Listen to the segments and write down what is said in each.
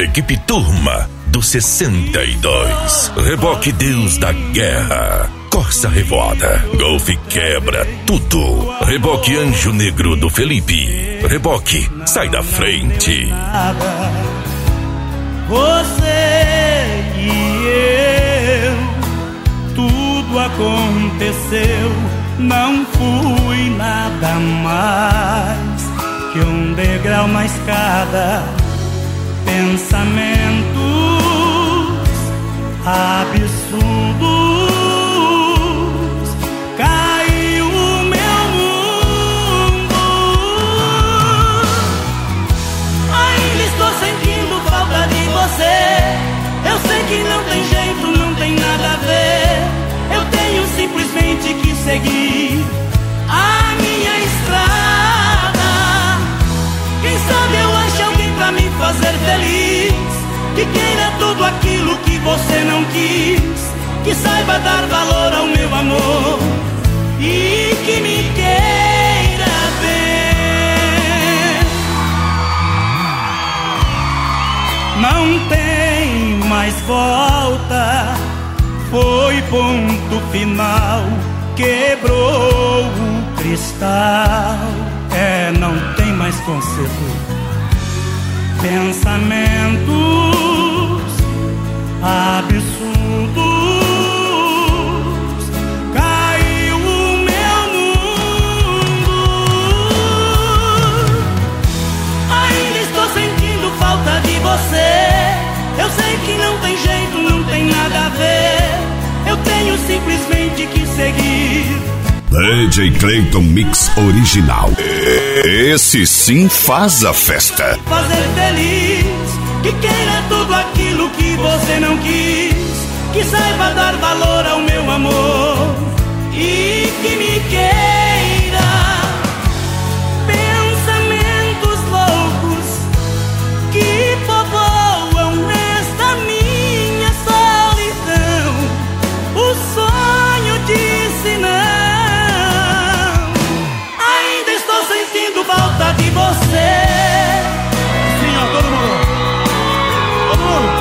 Equipe Turma do 62. Reboque Deus da Guerra. Corsa Revoada. Golf Quebra Tudo. Reboque Anjo Negro do Felipe. Reboque Sai da Frente. Você e eu, tudo aconteceu. Não fui nada mais que um degrau na escada. Pensamentos absurdos. Caiu o meu mundo. Ainda estou sentindo falta de você. Eu sei que não tem jeito, não tem nada a ver. Eu tenho simplesmente que seguir a minha estrada. Quem sabe eu acho alguém pra me fazer feliz, que queira tudo aquilo que você não quis, que saiba dar valor ao meu amor e que me queira bem. Não tem mais volta, foi ponto final, quebrou o cristal. Não tem mais conserto. Pensamentos absurdos. Caiu o meu mundo. Ainda estou sentindo falta de você. Eu sei que não tem jeito, não tem nada a ver. Eu tenho simplesmente que seguir. DJ Clayton Mix Original. Esse sim faz a festa. Fazer feliz, que queira tudo aquilo que você não quis, que saiba dar valor ao meu amor e que me queira. Pensamentos loucos que povoam nesta minha solidão. O sonho disse não. Falta de você. Sim, ó, todo mundo. Todo mundo.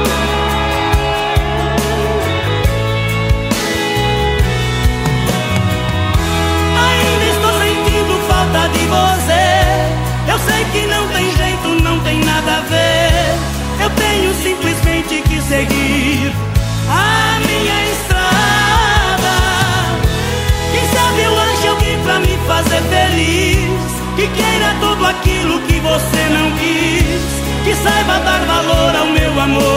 Ainda estou sentindo falta de você. Eu sei que não tem jeito, não tem nada a ver. Eu tenho simplesmente que seguir a minha estrada. Quem sabe eu acho alguém pra me fazer feliz, que queira tudo aquilo que você não quis, que saiba dar valor ao meu amor